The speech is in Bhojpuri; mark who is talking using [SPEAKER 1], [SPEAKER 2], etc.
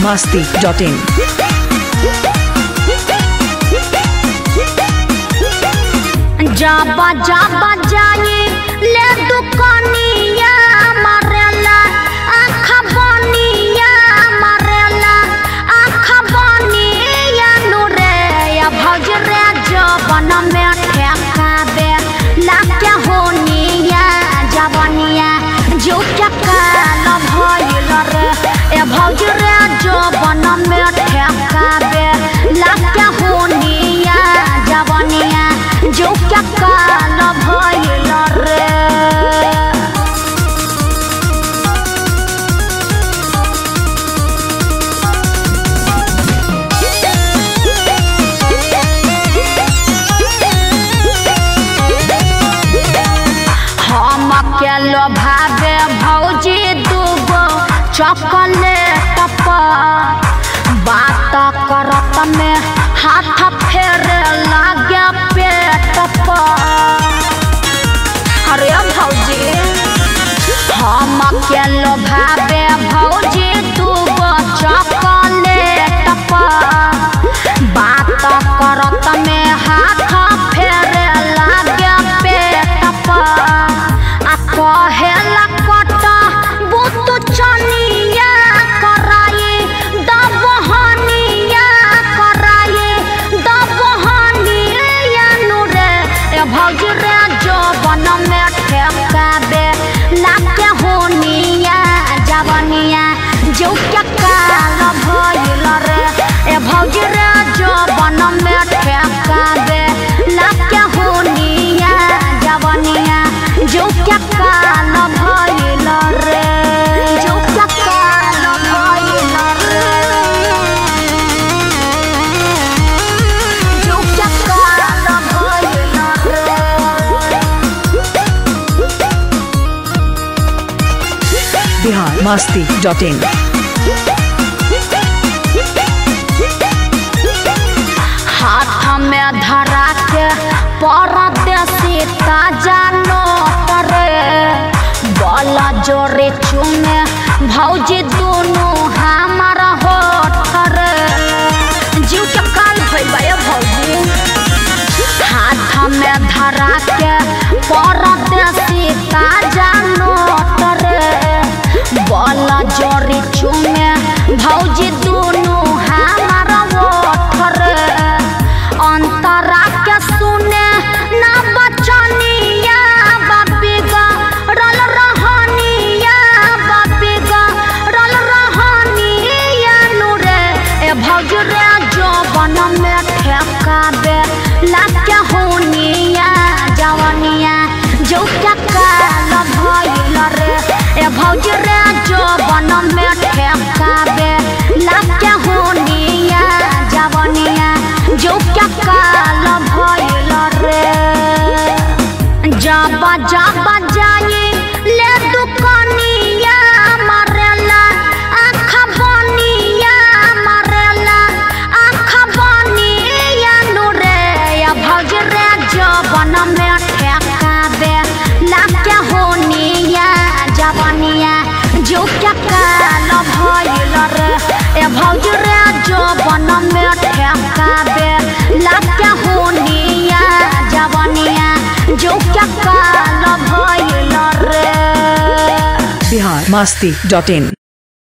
[SPEAKER 1] biharmasti.in
[SPEAKER 2] जाबा जाबा जाए ले दुकानिया मारेला आँखा बनिया मारेला आँखा बनिया नूरे या भौज रे जबन में ठेका दे लाके होनिया जबनिया जो क्या काल भइल रे ए भौज रे जबन में ठेका दे लाके होनिया जबनिया जो क्या काल भइल रे हम के लोभावे भौजी दूगो चॉकलेट पर बात करत में हाथ फेरे लागे पेट पर अरे भौजी हम के लोभावे भौजी दूगो चॉकलेट पर बात करत में हाथ फेरे लागे पेट पर आ कहेला कट बुत चनिया कराई दबहनिया कराई दबहनिया नूरे ए भौज रे जबन में ठेका दे लाके होनिया जबनिया जो क्या काल भइल रे ए भौज रे जबन में ठेका दे लाके होनिया जबनिया जो क्या काल भइल रे जो क्या काल भइल रे जो क्या काल भइल रे
[SPEAKER 1] biharmasti.in
[SPEAKER 2] हाथ में धरा के परदेसी ताजा नोट रे बल जोरे चुमे भौजी दोनों हमार होठ रे जीव के काल भइल भौजी हाथ में धरा के परदेसी ताजा नोट रे बल जोरे चुमे भौजी दोनों हमार होठ रे अंतरा के सुने ना बचनिया बाबी गरल रहनिया बाबी गरल रहनिया नूरे ए भौज रे जबन में ठेका दे लाके होनिया जवनिया जो क्या काल भइल रे ए भौज रे जबन में ठेका दे लाके होनिया जवनिया जो क्या काल भइल रे जाबा जाबा जाए ले दुकानिया मारेला आँखा बनिया मारेला आँखा बनिया नूरे या भौज रे जबन में ठेका दे लाके होनिया जबनिया जो क्या काल भइल रे ए भौज रे जबन में ठेका दे लाके होनिया जबनिया जो क्या काल भइल रे
[SPEAKER 1] biharmasti.in